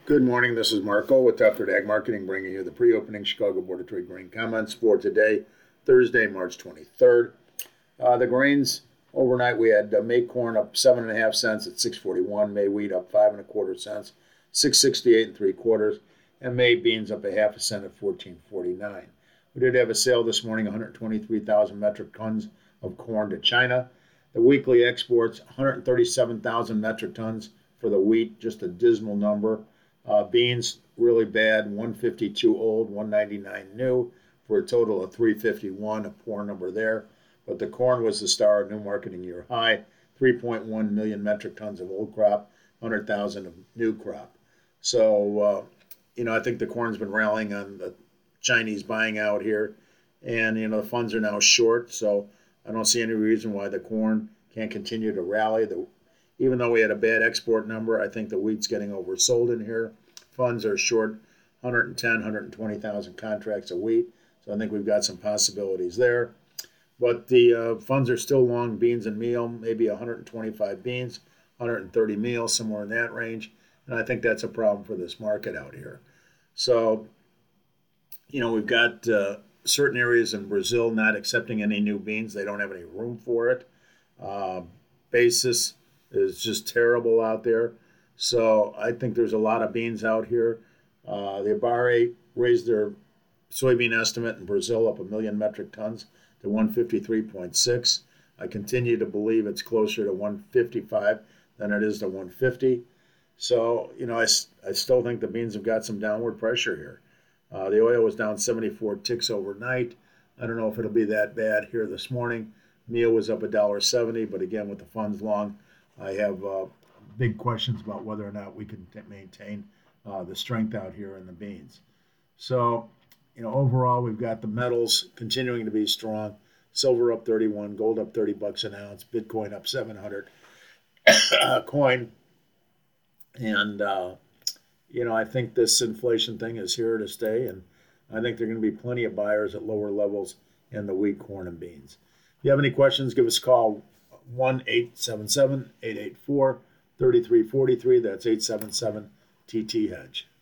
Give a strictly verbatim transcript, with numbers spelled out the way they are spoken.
Good morning. This is Marco with Tufted Ag Marketing, bringing you the pre-opening Chicago Board of Trade grain comments for today, Thursday, March twenty-third. Uh, the grains overnight, we had uh, May corn up seven and a half cents at six forty-one, May wheat up five and a quarter cents, six sixty-eight and three quarters, and May beans up a half a cent at fourteen forty-nine. We did have a sale this morning, one hundred twenty-three thousand metric tons of corn to China. The weekly exports, one hundred thirty-seven thousand metric tons for the wheat, just a dismal number. Uh, beans, really bad, one fifty-two old, one ninety-nine new, for a total of three fifty-one, a poor number there. But the corn was the star, new marketing year high, three point one million metric tons of old crop, one hundred thousand of new crop. So, uh, you know, I think the corn's been rallying on the Chinese buying out here. And, you know, the funds are now short, so I don't see any reason why the corn can't continue to rally. The Even though we had a bad export number, I think the wheat's getting oversold in here. Funds are short one hundred ten, one hundred twenty thousand contracts of wheat, so I think we've got some possibilities there. But the uh, funds are still long beans and meal, maybe one hundred twenty-five beans, one hundred thirty meal, somewhere in that range, and I think that's a problem for this market out here. So, you know, we've got uh, certain areas in Brazil not accepting any new beans. They don't have any room for it. Uh, basis is just terrible out there. So I think there's a lot of beans out here. Uh, the Abare raised their soybean estimate in Brazil up a million metric tons to one fifty-three point six. I continue to believe it's closer to one fifty-five than it is to one fifty. So, you know, I, I still think the beans have got some downward pressure here. Uh, the oil was down seventy-four ticks overnight. I don't know if it'll be that bad here this morning. Meal was up one dollar seventy, but again, with the funds long, I have uh, big questions about whether or not we can t- maintain uh, the strength out here in the beans. So, you know, overall, we've got the metals continuing to be strong. Silver up thirty-one, gold up thirty bucks an ounce, Bitcoin up seven hundred coin. And, uh, you know, I think this inflation thing is here to stay, and I think there are going to be plenty of buyers at lower levels in the wheat, corn, and beans. If you have any questions, give us a call, one eight seven seven, eight eight four, three three four three. That's eight seven seven T T Hedge.